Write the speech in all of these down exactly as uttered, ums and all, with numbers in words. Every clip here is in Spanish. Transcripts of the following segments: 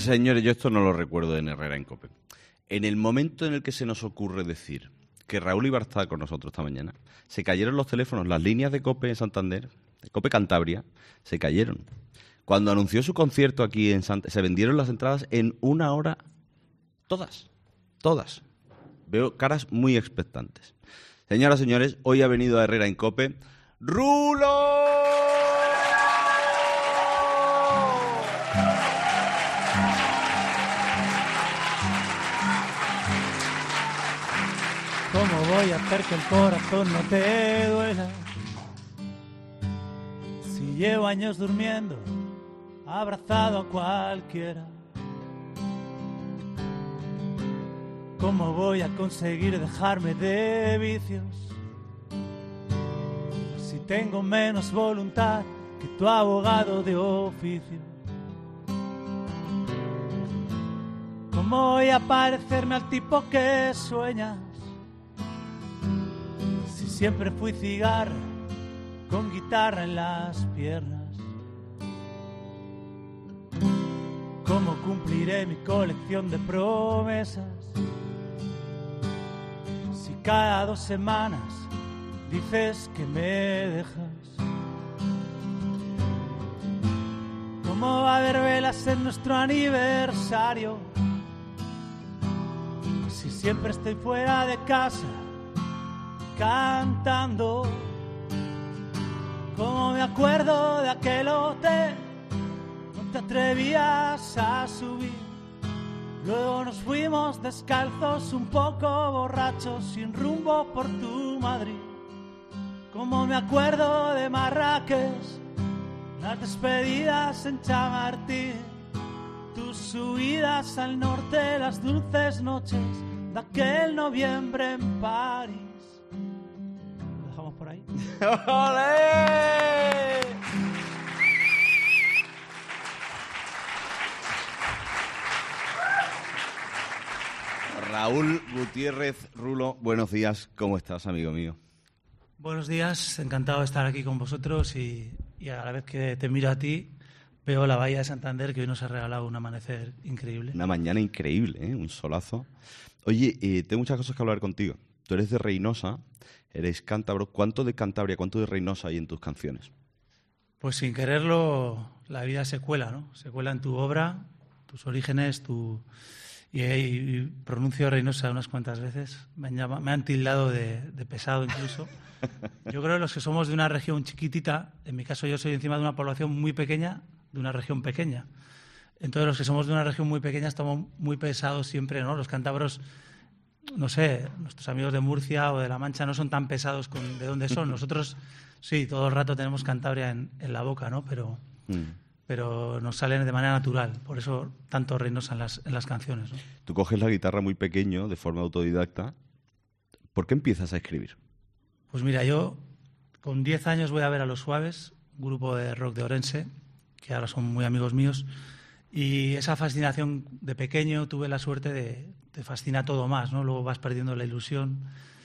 Señores, yo esto no lo recuerdo en Herrera en COPE. En el momento en el que se nos ocurre decir que Raúl iba a estar con nosotros esta mañana, se cayeron los teléfonos, las líneas de COPE en Santander, de COPE Cantabria, se cayeron. Cuando anunció su concierto aquí en Santander, se vendieron las entradas en una hora, todas, todas. Veo caras muy expectantes. Señoras y señores, hoy ha venido a Herrera en COPE ¡Rulo! ¿Cómo voy a hacer que el corazón no te duela? Si llevo años durmiendo, abrazado a cualquiera. ¿Cómo voy a conseguir dejarme de vicios? Si tengo menos voluntad que tu abogado de oficio. ¿Cómo voy a parecerme al tipo que sueñas? Siempre fui cigarra, con guitarra en las piernas. ¿Cómo cumpliré mi colección de promesas? Si cada dos semanas dices que me dejas. ¿Cómo va a haber velas en nuestro aniversario? Si siempre estoy fuera de casa cantando. Como me acuerdo de aquel hotel, no te atrevías a subir. Luego nos fuimos descalzos, un poco borrachos, sin rumbo por tu Madrid. Como me acuerdo de Marrakech, las despedidas en Chamartín, tus subidas al norte, las dulces noches de aquel noviembre en París. Por ahí. ¡Olé! Raúl Gutiérrez Rulo, buenos días, ¿cómo estás, amigo mío? Buenos días, encantado de estar aquí con vosotros y, y a la vez que te miro a ti, veo la bahía de Santander, que hoy nos ha regalado un amanecer increíble. Una mañana increíble, ¿eh? Un solazo. Oye, eh, tengo muchas cosas que hablar contigo. Tú eres de Reynosa, eres cántabro. ¿Cuánto de Cantabria, cuánto de Reynosa hay en tus canciones? Pues sin quererlo, la vida se cuela, ¿no? Se cuela en tu obra, tus orígenes, tu... Y, y pronuncio Reynosa unas cuantas veces. Me han, llamado, me han tildado de, de pesado incluso. Yo creo que los que somos de una región chiquitita, en mi caso yo soy encima de una población muy pequeña, de una región pequeña. Entonces los que somos de una región muy pequeña estamos muy pesados siempre, ¿no? Los cántabros... No sé, nuestros amigos de Murcia o de La Mancha no son tan pesados con de dónde son. Nosotros, sí, todo el rato tenemos Cantabria en, en la boca, ¿no? Pero, mm. pero nos salen de manera natural. Por eso tanto Reynosa en las, en las canciones, ¿no? Tú coges la guitarra muy pequeño, de forma autodidacta. ¿Por qué empiezas a escribir? Pues mira, yo con diez años voy a ver a Los Suaves, un grupo de rock de Orense, que ahora son muy amigos míos. Y esa fascinación de pequeño tuve la suerte de... Te fascina todo más, ¿no? Luego vas perdiendo la ilusión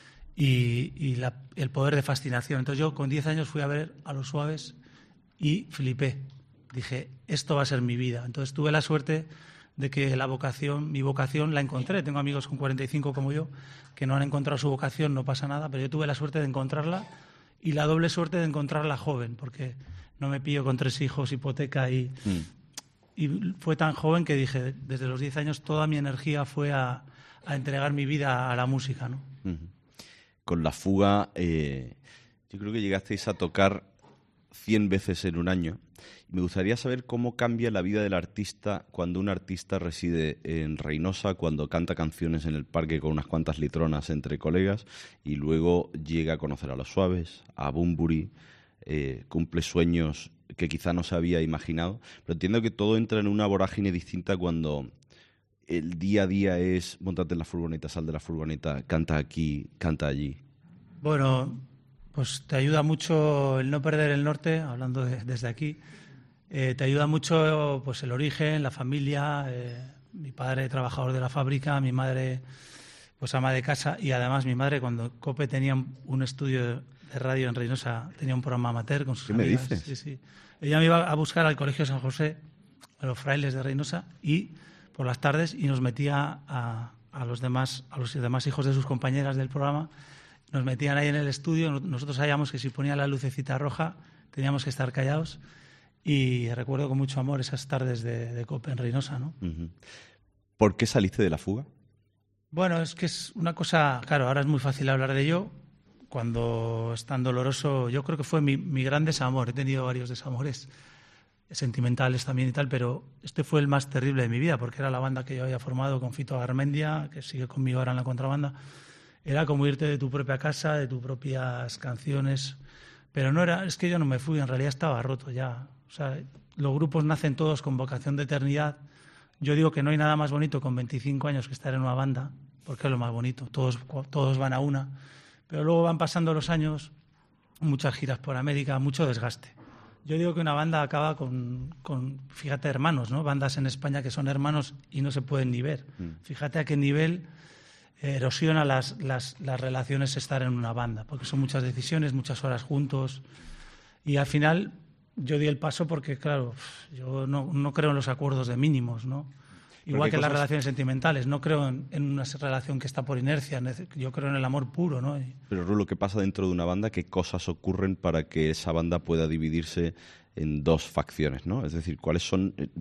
y, y la, el poder de fascinación. Entonces yo con diez años fui a ver a Los Suaves y flipé. Dije, esto va a ser mi vida. Entonces tuve la suerte de que la vocación, mi vocación la encontré. Tengo amigos con cuarenta y cinco como yo que no han encontrado su vocación, no pasa nada, pero yo tuve la suerte de encontrarla y la doble suerte de encontrarla joven, porque no me pillo con tres hijos, hipoteca y... Mm. Y fue tan joven que dije, desde los diez años toda mi energía fue a, a entregar mi vida a la música, ¿no? Uh-huh. Con La Fuga, eh, yo creo que llegasteis a tocar cien veces en un año. Me gustaría saber cómo cambia la vida del artista cuando un artista reside en Reynosa, cuando canta canciones en el parque con unas cuantas litronas entre colegas y luego llega a conocer a Los Suaves, a Bunbury, eh, cumple sueños que quizá no se había imaginado, pero entiendo que todo entra en una vorágine distinta cuando el día a día es móntate en la furgoneta, sal de la furgoneta, canta aquí, canta allí. Bueno, pues te ayuda mucho el no perder el norte, hablando de, desde aquí, eh, te ayuda mucho pues el origen, la familia, eh, mi padre trabajador de la fábrica, mi madre pues ama de casa y además mi madre cuando COPE tenía un estudio de radio en Reynosa, tenía un programa amateur con sus ¿Qué amigas. me dices? Sí, sí. Ella me iba a buscar al Colegio San José, a los frailes de Reynosa, y por las tardes y nos metía a, a, los demás, a los demás hijos de sus compañeras del programa, nos metían ahí en el estudio, nosotros sabíamos que si ponía la lucecita roja teníamos que estar callados y recuerdo con mucho amor esas tardes de, de COPE en Reynosa, ¿no? Uh-huh. ¿Por qué saliste de la fuga? Bueno, es que es una cosa, claro, ahora es muy fácil hablar de ello, cuando es tan doloroso, yo creo que fue mi, mi gran desamor, he tenido varios desamores sentimentales también y tal, pero este fue el más terrible de mi vida, porque era la banda que yo había formado con Fito Garmendia, que sigue conmigo ahora en la contrabanda. Era como irte de tu propia casa, de tus propias canciones, pero no era, es que yo no me fui, en realidad estaba roto ya. O sea, los grupos nacen todos con vocación de eternidad. Yo digo que no hay nada más bonito con veinticinco años que estar en una banda, porque es lo más bonito, todos, todos van a una, pero luego van pasando los años, muchas giras por América, mucho desgaste. Yo digo que una banda acaba con, con, fíjate, hermanos, ¿no? Bandas en España que son hermanos y no se pueden ni ver. Mm. Fíjate a qué nivel erosiona las, las, las relaciones estar en una banda, porque son muchas decisiones, muchas horas juntos. Y al final yo di el paso porque, claro, yo no, no creo en los acuerdos de mínimos, ¿no? Igual que en cosas... las relaciones sentimentales. No creo en, en una relación que está por inercia. Yo creo en el amor puro, ¿no? Y... Pero, Rulo, ¿qué pasa dentro de una banda? ¿Qué cosas ocurren para que esa banda pueda dividirse en dos facciones, ¿no? Es decir, ¿cuáles son, eh,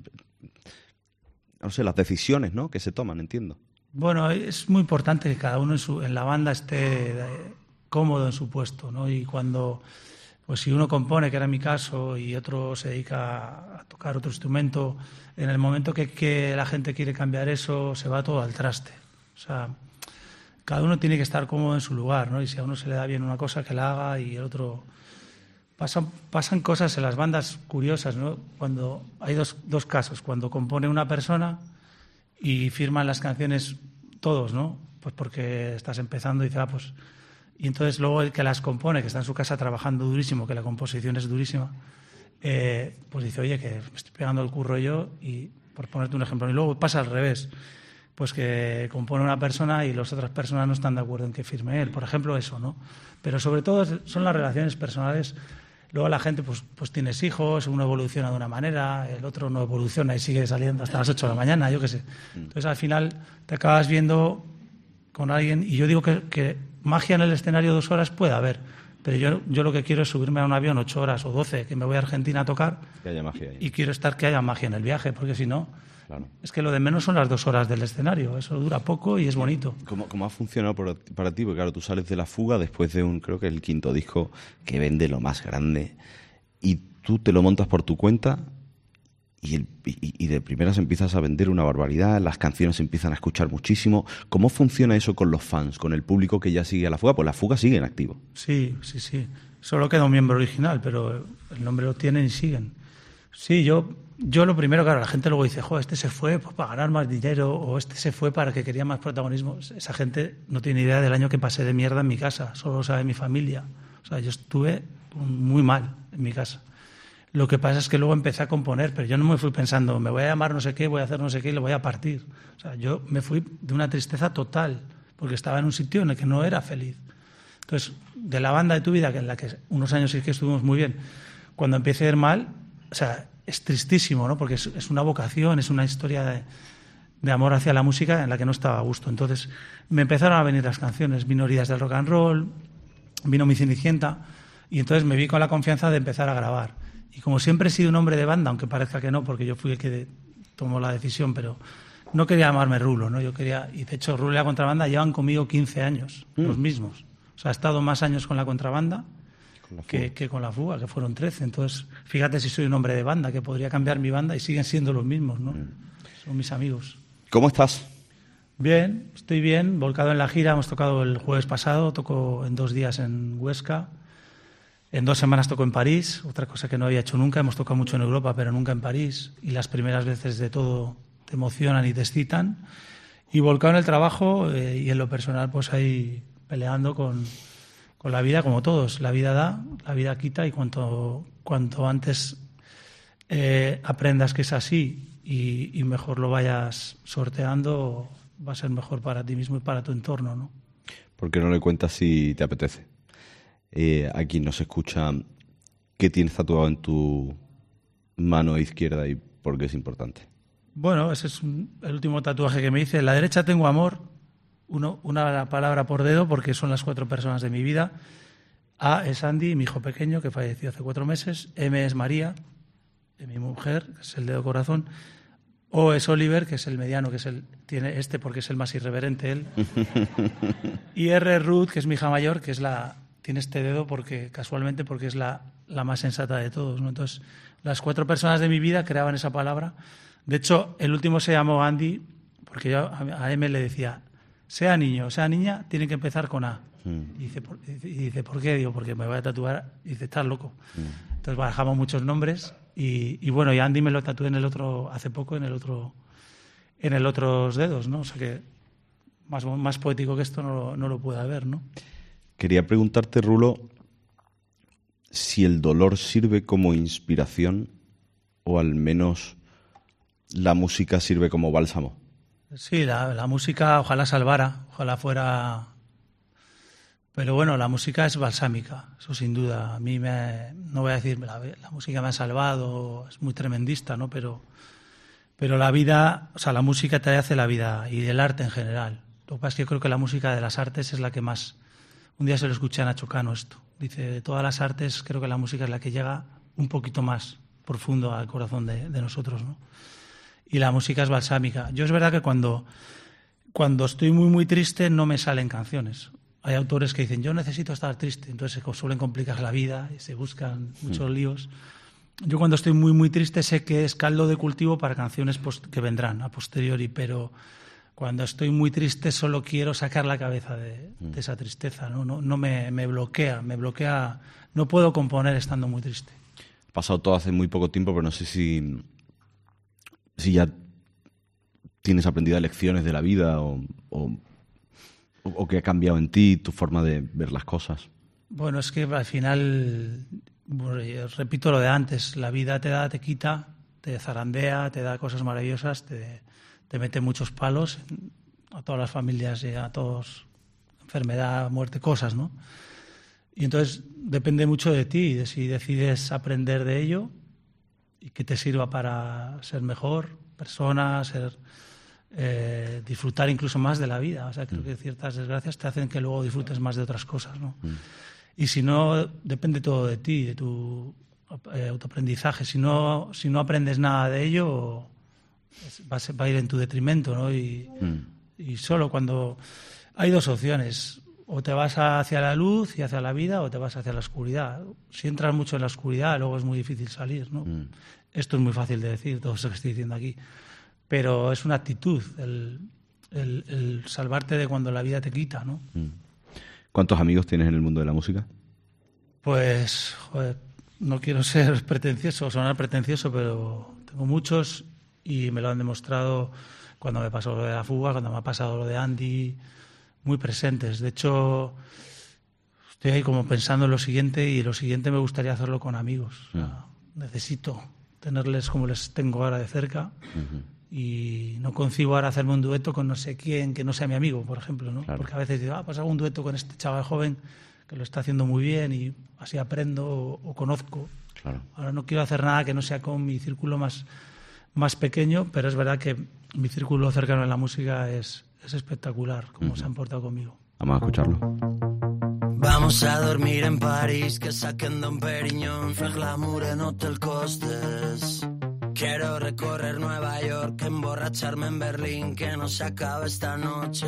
no sé, las decisiones, ¿no?, que se toman, entiendo? Bueno, es muy importante que cada uno en, su, en la banda esté cómodo en su puesto, ¿no? Y cuando, pues si uno compone, que era mi caso, y otro se dedica a tocar otro instrumento, en el momento que, que la gente quiere cambiar eso, se va todo al traste. O sea, cada uno tiene que estar cómodo en su lugar, ¿no? Y si a uno se le da bien una cosa, que la haga, y el otro... Pasan, pasan cosas en las bandas curiosas, ¿no? Cuando hay dos, dos casos, cuando compone una persona y firman las canciones todos, ¿no? Pues porque estás empezando y dices, ah, pues... Y entonces luego el que las compone, que está en su casa trabajando durísimo, que la composición es durísima, eh, pues dice, oye, que me estoy pegando el curro yo, y por ponerte un ejemplo. Y luego pasa al revés, pues que compone una persona y las otras personas no están de acuerdo en que firme él. Por ejemplo, eso, ¿no? Pero sobre todo son las relaciones personales. Luego la gente, pues, pues tienes hijos, uno evoluciona de una manera, el otro no evoluciona y sigue saliendo hasta las ocho de la mañana, yo qué sé. Entonces, al final, te acabas viendo con alguien, y yo digo que, que magia en el escenario dos horas puede haber, pero yo, yo lo que quiero es subirme a un avión ocho horas o doce, que me voy a Argentina a tocar, que haya magia ahí. Y quiero estar que haya magia en el viaje, porque si no... Claro. Es que lo de menos son las dos horas del escenario, eso dura poco y es bonito. ¿Cómo, cómo ha funcionado para, para ti? Porque claro, tú sales de la fuga después de un, creo que el quinto disco que vende lo más grande, y tú te lo montas por tu cuenta y, el, y, y de primeras empiezas a vender una barbaridad, las canciones se empiezan a escuchar muchísimo. ¿Cómo funciona eso con los fans, con el público que ya sigue a la fuga? Pues la fuga sigue en activo. Sí, sí, sí. Solo queda un miembro original, pero el nombre lo tienen y siguen. Sí, yo... Yo lo primero, claro, la gente luego dice, jo, este se fue pues, para ganar más dinero, o este se fue para que quería más protagonismo. Esa gente no tiene idea del año que pasé de mierda en mi casa, solo lo sabe mi familia. O sea, yo estuve muy mal en mi casa. Lo que pasa es que luego empecé a componer, pero yo no me fui pensando, me voy a llamar no sé qué, voy a hacer no sé qué y lo voy a partir. O sea, yo me fui de una tristeza total, porque estaba en un sitio en el que no era feliz. Entonces, de la banda de tu vida, que en la que unos años sí que estuvimos muy bien, cuando empiece a ir mal, o sea... Es tristísimo, ¿no? Porque es, es una vocación, es una historia de, de amor hacia la música en la que no estaba a gusto. Entonces me empezaron a venir las canciones, vino Heridas del Rock and Roll, vino Mi Cenicienta, y entonces me vi con la confianza de empezar a grabar. Y como siempre he sido un hombre de banda, aunque parezca que no, porque yo fui el que de, tomó la decisión, pero no quería llamarme Rulo, ¿no? Yo quería, y de hecho Rulo y la contrabanda llevan conmigo quince años, mm. los mismos. O sea, he estado más años con la contrabanda Que, que con la fuga, que fueron trece. Entonces, fíjate si soy un hombre de banda, que podría cambiar mi banda y siguen siendo los mismos, ¿no? Mm. Son mis amigos. ¿Cómo estás? Bien, estoy bien, volcado en la gira. Hemos tocado el jueves pasado, toco en dos días en Huesca. En dos semanas toco en París, otra cosa que no había hecho nunca. Hemos tocado mucho en Europa, pero nunca en París. Y las primeras veces de todo te emocionan y te excitan. Y volcado en el trabajo eh, y en lo personal, pues ahí peleando con... Con la vida, como todos, la vida da, la vida quita, y cuanto, cuanto antes eh, aprendas que es así y, y mejor lo vayas sorteando, va a ser mejor para ti mismo y para tu entorno, ¿no? ¿Por qué no le cuentas si te apetece? Eh, a quien nos escucha, ¿qué tienes tatuado en tu mano izquierda y por qué es importante? Bueno, ese es un, el último tatuaje que me hice. En la derecha tengo amor, uno, una palabra por dedo, porque son las cuatro personas de mi vida. A es Andy, mi hijo pequeño, que falleció hace cuatro meses. M es María, mi mujer, que es el dedo corazón. O es Oliver, que es el mediano, que es el tiene este porque es el más irreverente él. Y R es Ruth, que es mi hija mayor, que es la tiene este dedo porque casualmente porque es la, la más sensata de todos, ¿no? Entonces, las cuatro personas de mi vida creaban esa palabra. De hecho, el último se llamó Andy porque yo a M le decía, sea niño, sea niña, tiene que empezar con A. Mm. Y, dice, por, y dice, ¿por qué? Digo, porque me voy a tatuar. Y dice, estás loco. Mm. Entonces barajamos muchos nombres y, y bueno, y Andy me lo tatué en el otro, hace poco, en el otro, en el otros dedos, ¿no? O sea que más, más poético que esto no lo, no lo puede haber, ¿no? Quería preguntarte, Rulo, si el dolor sirve como inspiración o al menos la música sirve como bálsamo. Sí, la, la música ojalá salvara, ojalá fuera... Pero bueno, la música es balsámica, eso sin duda. A mí me, no voy a decir, la, la música me ha salvado, es muy tremendista, ¿no? Pero, pero la vida, o sea, la música te hace la vida y el arte en general. Lo que pasa es que yo creo que la música de las artes es la que más... Un día se lo escuché a Nacho Cano esto. Dice, de todas las artes creo que la música es la que llega un poquito más profundo al corazón de, de nosotros, ¿no? Y la música es balsámica. Yo es verdad que cuando, cuando estoy muy, muy triste no me salen canciones. Hay autores que dicen, yo necesito estar triste, entonces se suelen complicar la vida y se buscan muchos mm. líos. Yo cuando estoy muy, muy triste sé que es caldo de cultivo para canciones post- que vendrán a posteriori, pero cuando estoy muy triste solo quiero sacar la cabeza de, mm. de esa tristeza, ¿no? No, no me, me bloquea, me bloquea, no puedo componer estando muy triste. Ha pasado todo hace muy poco tiempo, pero no sé si, si ya tienes aprendidas lecciones de la vida o... o... ¿O qué ha cambiado en ti tu forma de ver las cosas? Bueno, es que al final, bueno, repito lo de antes, la vida te da, te quita, te zarandea, te da cosas maravillosas, te, te mete muchos palos a todas las familias y a todos, enfermedad, muerte, cosas, ¿no? Y entonces depende mucho de ti, de si decides aprender de ello y que te sirva para ser mejor persona, ser... Eh, disfrutar incluso más de la vida. O sea, creo que ciertas desgracias te hacen que luego disfrutes más de otras cosas, ¿no? Mm. Y si no, depende todo de ti, de tu eh, autoaprendizaje. Si no, si no aprendes nada de ello, va a, ser, va a ir en tu detrimento, ¿no? Y, mm. y solo cuando... Hay dos opciones. O te vas hacia la luz y hacia la vida o te vas hacia la oscuridad. Si entras mucho en la oscuridad, luego es muy difícil salir, ¿no? Mm. Esto es muy fácil de decir, todo eso que estoy diciendo aquí. Pero es una actitud, el, el, el salvarte de cuando la vida te quita, ¿no? ¿Cuántos amigos tienes en el mundo de la música? Pues, joder, no quiero ser pretencioso, sonar pretencioso, pero tengo muchos y me lo han demostrado cuando me pasó lo de la fuga, cuando me ha pasado lo de Andy, muy presentes. De hecho, estoy ahí como pensando en lo siguiente y lo siguiente me gustaría hacerlo con amigos. O sea, necesito tenerles como les tengo ahora de cerca. Uh-huh. Y no concibo ahora hacerme un dueto con no sé quién que no sea mi amigo, por ejemplo, ¿no? Claro. Porque a veces digo, ah, pues hago un dueto con este chaval joven que lo está haciendo muy bien y así aprendo o, o conozco. Claro. Ahora no quiero hacer nada que no sea con mi círculo más, más pequeño, pero es verdad que mi círculo cercano en la música es, es espectacular, como uh-huh. se han portado conmigo. Vamos a escucharlo. Vamos a dormir en París, que saquen Don Periñón, fer glamour en Hotel Costes. Quiero recorrer Nueva York, emborracharme en Berlín, que no se acabe esta noche.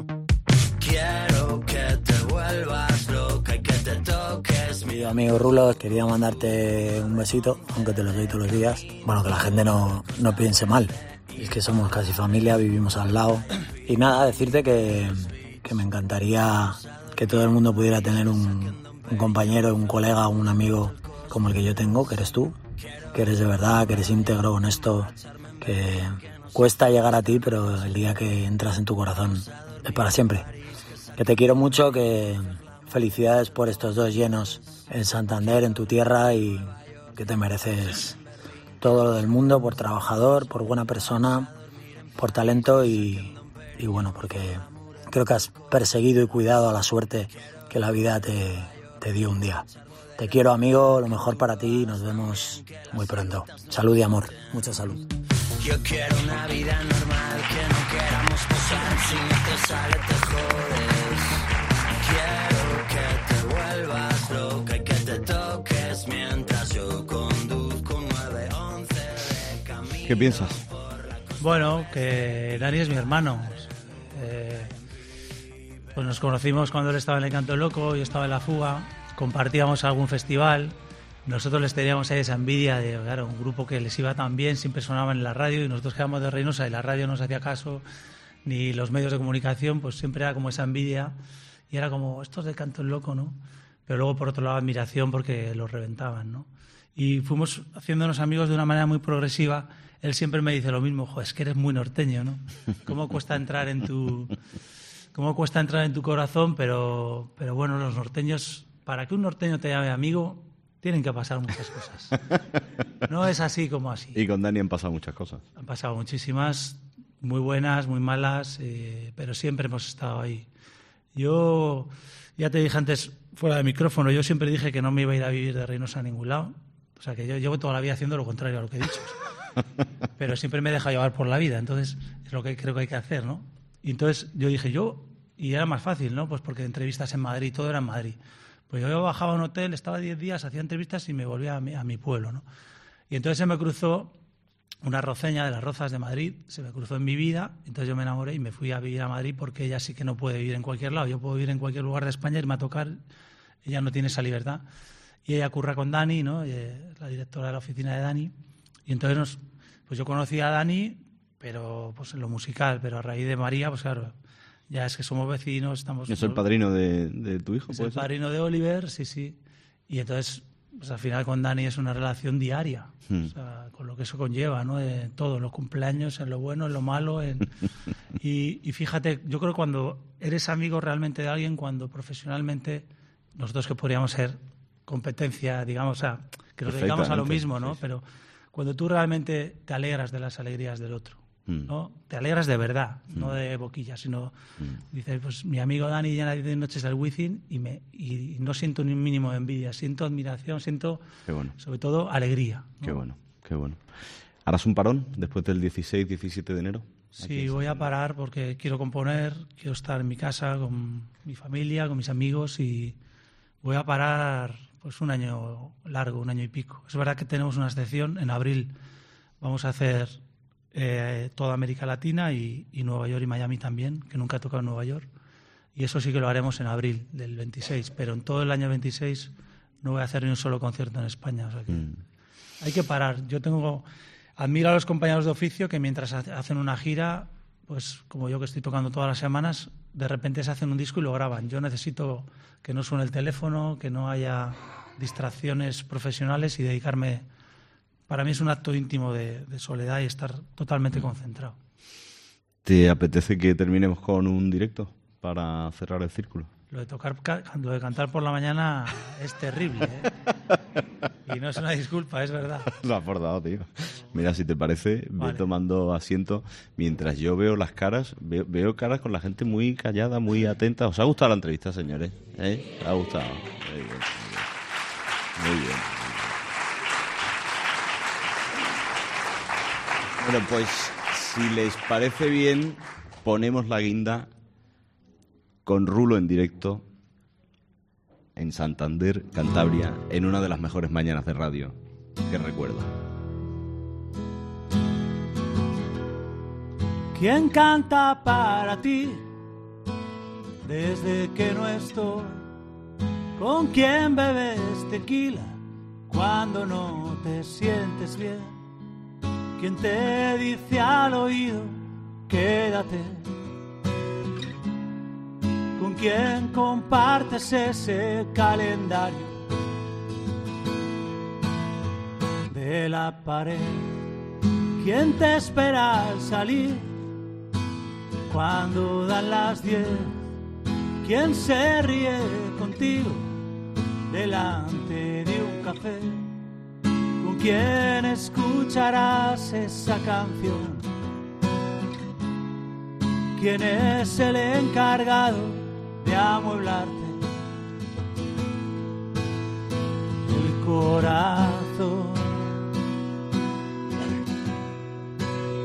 Quiero que te vuelvas loca y que te toques. Mi amigo Rulo, quería mandarte un besito, aunque te lo doy todos los días. Bueno, que la gente no, no piense mal. Es que somos casi familia, vivimos al lado. Y nada, decirte que, que me encantaría que todo el mundo pudiera tener un, un compañero, un colega, un amigo como el que yo tengo, que eres tú. Que eres de verdad, que eres íntegro, honesto, que cuesta llegar a ti, pero el día que entras en tu corazón es para siempre. Que te quiero mucho, que felicidades por estos dos llenos en Santander, en tu tierra, y que te mereces todo lo del mundo por trabajador, por buena persona, por talento y, y bueno, porque creo que has perseguido y cuidado a la suerte que la vida te, te dio un día. Te quiero, amigo, lo mejor para ti y nos vemos muy pronto. Salud y amor, mucha salud. Yo quiero una vida normal, que no queramos posar. Si no te sale te jodes. Quiero que te vuelvas loca y que te toques mientras yo conduzco nueve once de camino. ¿Qué piensas? Bueno, que Dani es mi hermano. Eh, pues nos conocimos cuando él estaba en el Canto Loco, yo estaba en La Fuga, compartíamos algún festival. Nosotros les teníamos ahí esa envidia de, claro, un grupo que les iba tan bien, siempre sonaban en la radio y nosotros quedamos de Reynosa y la radio no nos hacía caso, ni los medios de comunicación, pues siempre era como esa envidia y era como, estos del Canto Loco, ¿no? Pero luego, por otro lado, admiración porque los reventaban, ¿no? Y fuimos haciéndonos amigos de una manera muy progresiva. Él siempre me dice lo mismo, jo, es que eres muy norteño, ¿no? ¿Cómo cuesta entrar en tu, cómo cuesta entrar en tu corazón? Pero, pero bueno, los norteños, para que un norteño te llame amigo, tienen que pasar muchas cosas. No es así como así. Y con Dani han pasado muchas cosas. Han pasado muchísimas, muy buenas, muy malas, eh, pero siempre hemos estado ahí. Yo, ya te dije antes, fuera de micrófono, yo siempre dije que no me iba a ir a vivir de Reynosa a ningún lado. O sea, que yo llevo toda la vida haciendo lo contrario a lo que he dicho. Pero siempre me he dejado llevar por la vida, entonces es lo que creo que hay que hacer, ¿no? Y entonces yo dije, yo, y era más fácil, ¿no? Pues porque entrevistas en Madrid, todo era en Madrid. Pues yo bajaba a un hotel, estaba diez días, hacía entrevistas y me volvía a mi, a mi pueblo, ¿no? Y entonces se me cruzó una roceña de las Rozas de Madrid, se me cruzó en mi vida, entonces yo me enamoré y me fui a vivir a Madrid porque ella sí que no puede vivir en cualquier lado. Yo puedo vivir en cualquier lugar de España, irme a tocar, ella no tiene esa libertad. Y ella curra con Dani, ¿no? Y, eh, la directora de la oficina de Dani. Y entonces nos, pues yo conocí a Dani, pero pues en lo musical, pero a raíz de María, pues claro, ya es que somos vecinos, estamos... ¿Es el padrino de, de de tu hijo? Es ¿puede el ser? padrino de Oliver, sí, sí. Y entonces, pues al final con Dani es una relación diaria, Hmm. o sea, con lo que eso conlleva, ¿no? De todo, en los cumpleaños, en lo bueno, en lo malo. En... y, y fíjate, yo creo que cuando eres amigo realmente de alguien, cuando profesionalmente, nosotros que podríamos ser competencia, digamos, o sea, que nos dedicamos a lo mismo, ¿no? Sí, sí. Pero cuando tú realmente te alegras de las alegrías del otro, ¿no? Te alegras de verdad, mm. no de boquilla, sino mm. dices, pues mi amigo Dani llena diez noches al Wizzing y, me, y no siento ni un mínimo de envidia, siento admiración, siento Qué bueno. sobre todo alegría, ¿no? Qué bueno, qué bueno. ¿Harás un parón después del dieciséis diecisiete de enero? Sí, voy a parar porque quiero componer, quiero estar en mi casa con mi familia, con mis amigos y voy a parar pues un año largo, un año y pico. Es verdad que tenemos una excepción, en abril vamos a hacer eh, toda América Latina y, y Nueva York y Miami también, que nunca he tocado en Nueva York, y eso sí que lo haremos en abril del veintiséis, pero en todo el año veintiséis no voy a hacer ni un solo concierto en España, o sea que mm. hay que parar. Yo tengo... Admiro a los compañeros de oficio que mientras hacen una gira, pues como yo que estoy tocando todas las semanas, de repente se hacen un disco y lo graban. Yo necesito que no suene el teléfono, que no haya distracciones profesionales y dedicarme... Para mí es un acto íntimo de, de soledad y estar totalmente concentrado. ¿Te apetece que terminemos con un directo para cerrar el círculo? Lo de tocar, lo de cantar por la mañana es terrible, ¿eh? Y no es una disculpa, es verdad. Lo has bordado, tío. Mira, si te parece, Vale. ve tomando asiento mientras yo veo las caras. Veo, veo caras con la gente muy callada, muy atenta. ¿Os ha gustado la entrevista, señores? ¿Eh? ¿Os ha gustado? Muy bien, muy bien. Muy bien. Bueno, pues si les parece bien, ponemos la guinda con Rulo en directo en Santander, Cantabria, en una de las mejores mañanas de radio que recuerdo. ¿Quién canta para ti desde que no estoy? ¿Con quién bebes tequila cuando no te sientes bien? ¿Quién te dice al oído quédate? ¿Con quién compartes ese calendario de la pared? ¿Quién te espera al salir cuando dan las diez? ¿Quién se ríe contigo delante de un café? ¿Con quién escucharás esa canción? ¿Quién es el encargado de amueblarte el corazón?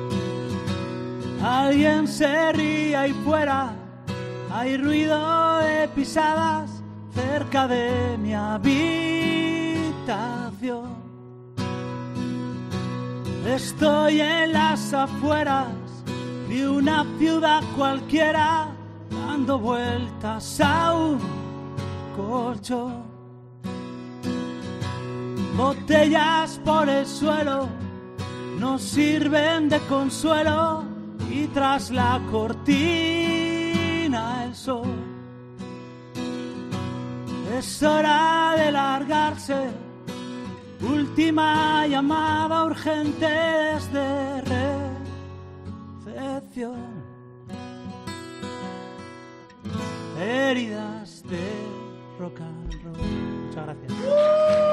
alguien se ríe ahí fuera. Hay ruido de pisadas cerca de mi habitación. Estoy en las afueras de una ciudad cualquiera, dando vueltas a un colchón. Botellas por el suelo nos sirven de consuelo y tras la cortina el sol. Es hora de largarse, última llamada urgente desde recepción. Heridas de rock and roll. Muchas gracias.